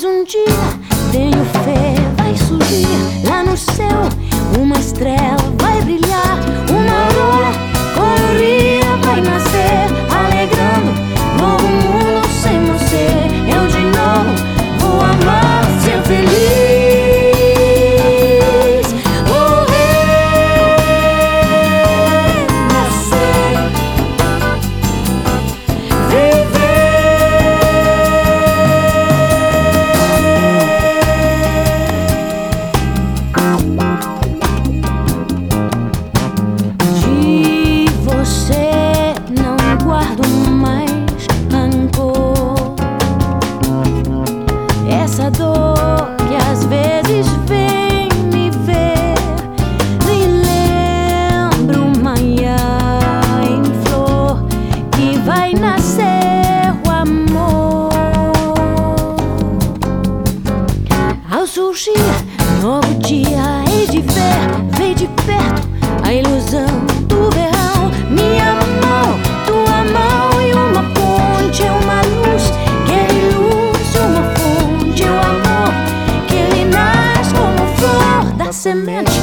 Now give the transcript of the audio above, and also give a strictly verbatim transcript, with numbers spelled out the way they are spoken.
um dia tenho fé, vai surgir lá no céu uma estrela, vai brilhar, uma aurora colorida vai nascer, alegrando novo mundo sem você. Eu de novo vou amar, ser feliz. Essa dor que às vezes vem me ver, me lembra uma manhã em flor que vai nascer o amor. Ao surgir novo dia, hei de ver, ver de perto a ilusão do verão. Minha mão, tua mão e uma ponte, uma luz que ilumina, uma fonte, o amor que ele nasce como flor da semente.